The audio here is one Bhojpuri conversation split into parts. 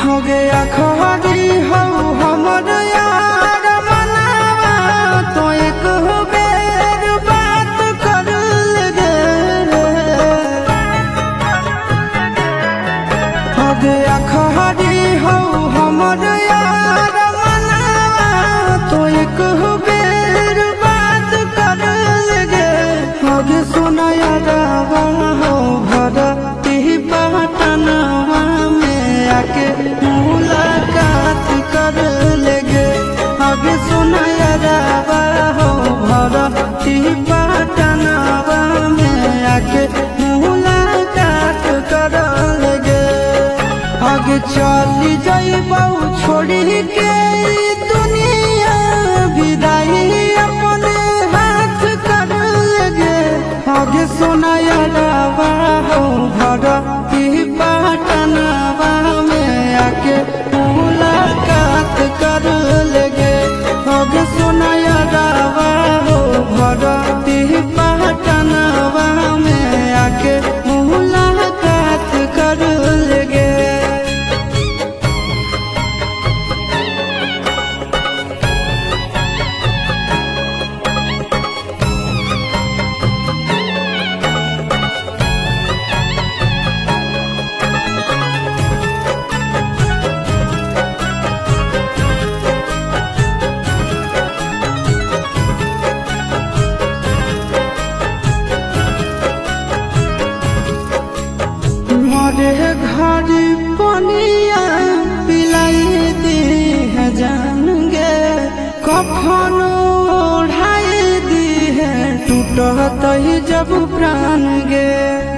हो गया खरी हो हमर यार मनावा तो एक बेर बात कर ले हो गया खरी हो हमर यार मनावा तो एक बेर बात कर ले हो गे सोना यारवा हो भरती पटनवा में आके मुलाकात कर लेगे आगे सुना यारवा हो भरती पटनवा में आके मुलाकात कर लेगे आगे चली जाइबौ छोड़ी के दुनिया विदाई अपने हाथ कर लेगे आगे सुना यारवा हो भरती पटनवा में आके मुलाकात कर लेगे आगे सुना यारवा हो भरती पटनवा में आके मुलाकात कर लेगे। मोरे घर पनिया पिलाई दी है जानेंगे कफन ओढ़ाई दी है टूटत ही जब प्राण गे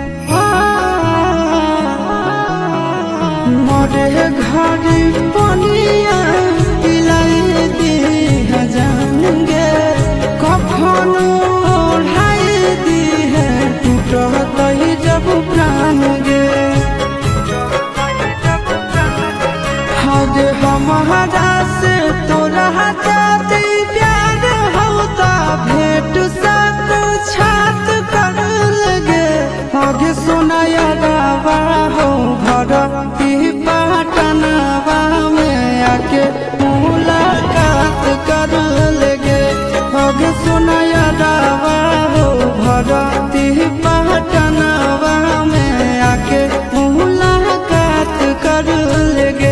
मोरे घर पनिया पिलाई दी है जानेंगे कफन ओढ़ाई दी है टूटत ही जब प्राण गे हमारा से तोरा जाती प्यार होता भेंट साथ छात कर लगे आगे सुना यारवा हो भरती पटनवा में आके मुलाकात कर लेगे आगे सुना यारवा हो भरती पटनवा में आके मुलाकात कर लेगे।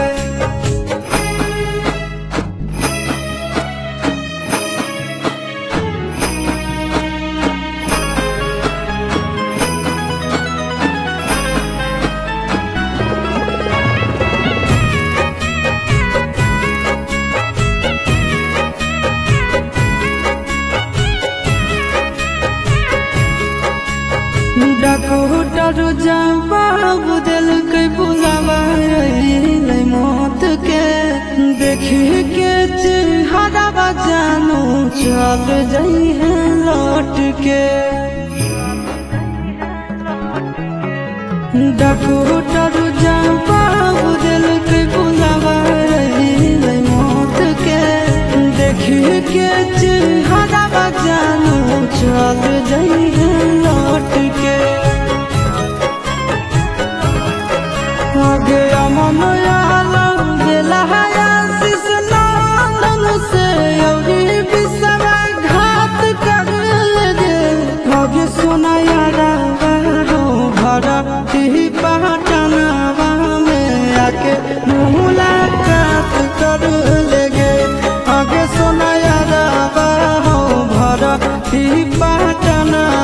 डॉक्टर जवाब दिल के बुलावा मौत के देखी के चेहरा जानू चल जाई है लौट के डॉक्टर जवाब दिल के बुलावा मौत के देखी के चेहरा जानू चल जाई है लौट के आगे अमन आलम गेला आशीष नालन से अभी बिसरा घात कर लेगे आगे सोना यारवा हो भरती पटनवा में आके मुलाकात कर लेगे आगे सोना यारवा हो भरती पटनवा